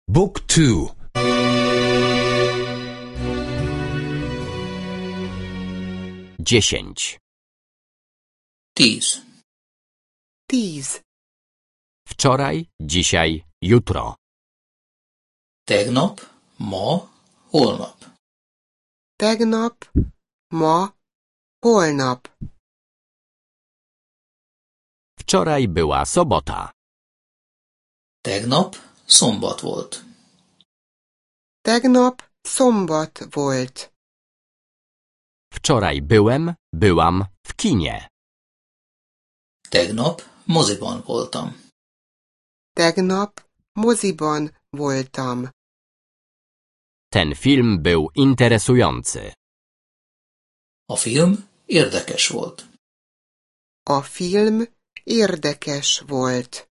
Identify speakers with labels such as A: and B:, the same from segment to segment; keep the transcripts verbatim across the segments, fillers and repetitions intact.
A: Book two.
B: Dziesięć.
C: Tíz.
D: Tíz.
B: Wczoraj, dzisiaj, jutro.
C: Tegnap, ma, holnap.
D: Tegnap, ma, holnap.
B: Wczoraj była sobota.
C: Tegnap szombat volt.
D: Tegnap szombat volt.
B: Wczoraj byłem, byłam w kinie.
C: Tegnap moziban voltam.
D: Tegnap moziban voltam.
B: Ten film był interesujący.
C: A film érdekes volt.
D: A film érdekes volt.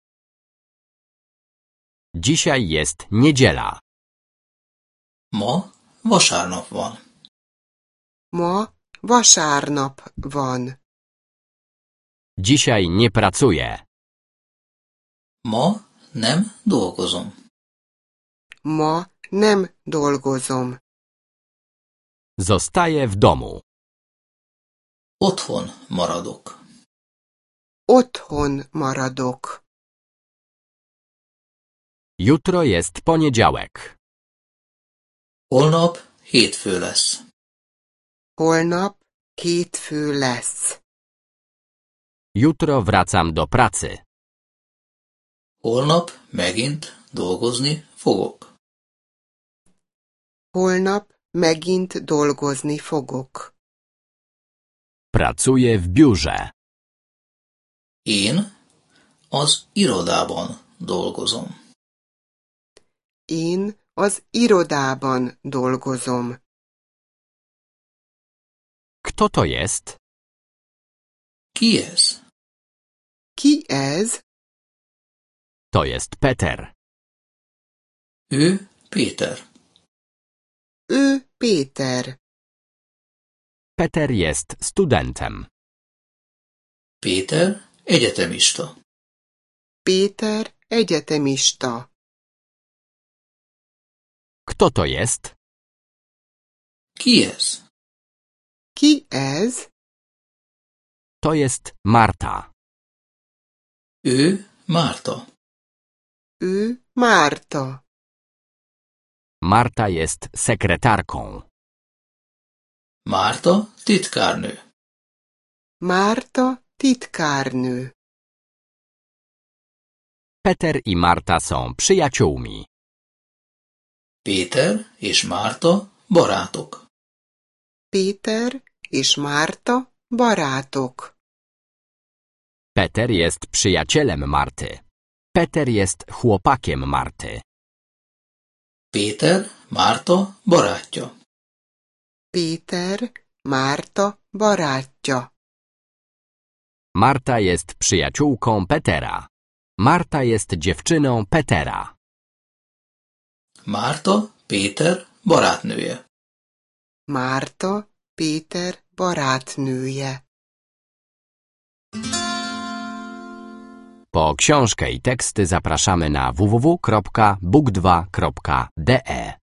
B: Dzisiaj jest niedziela.
C: Ma vasárnap van.
D: Ma vasárnap van.
B: Dzisiaj nie pracuję.
C: Ma nem dolgozom.
D: Ma nem dolgozom.
B: Zostaję w domu.
C: Otthon maradok.
D: Otthon maradok.
B: Jutro jest poniedziałek.
C: Holnap hétfő lesz.
D: Holnap hétfő lesz.
B: Jutro wracam do pracy.
C: Holnap megint dolgozni fogok.
D: Holnap megint dolgozni fogok.
B: Pracuję w biurze.
C: Én az irodában dolgozom.
D: Én az irodában dolgozom.
B: Kto to jest?
C: Ki ez?
D: Ki ez?
B: To jest Peter.
C: Ő Péter.
D: Ő Péter.
B: Peter jest studentem.
C: Péter egyetemista.
D: Péter egyetemista.
B: Kto to jest?
C: Ki ez?
D: Ki ez?
B: To jest Marta.
C: Ő Márta.
D: Ő Márta.
B: Marta jest sekretarką.
C: Márta titkárnő.
D: Márta titkárnő.
B: Peter i Marta są przyjaciółmi.
C: Péter és Márta barátok.
D: Péter és Márta barátok.
B: Peter jest przyjacielem Marty. Peter jest chłopakiem Marty.
C: Péter Márta barátja.
D: Péter Márta barátja.
B: Marta jest przyjaciółką Petera. Marta jest dziewczyną Petera.
C: Márta Péter barátnője.
D: Márta Péter barátnője.
B: Po książkę i teksty zapraszamy na w w w kropka book dwa kropka d e.